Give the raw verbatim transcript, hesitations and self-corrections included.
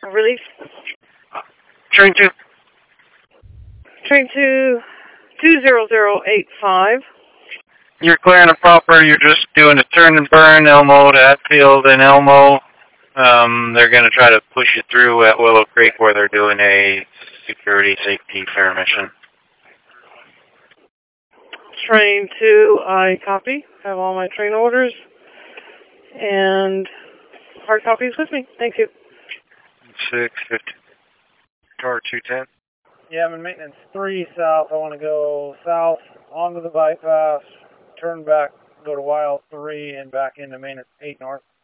Release. Train two. Train two, two zero zero eight five. You're clearing it proper. You're just doing a turn and burn, Elmo to Hatfield and Elmo. Um, they're going to try to push you through at Willow Creek where they're doing a security safety fair mission. Train two, I copy. Have all my train orders and hard copies with me. Thank you. six fifty. Car two ten. Yeah, I'm in maintenance three south. I want to go south onto the bypass, turn back, go to Wild three, and back into maintenance eight north.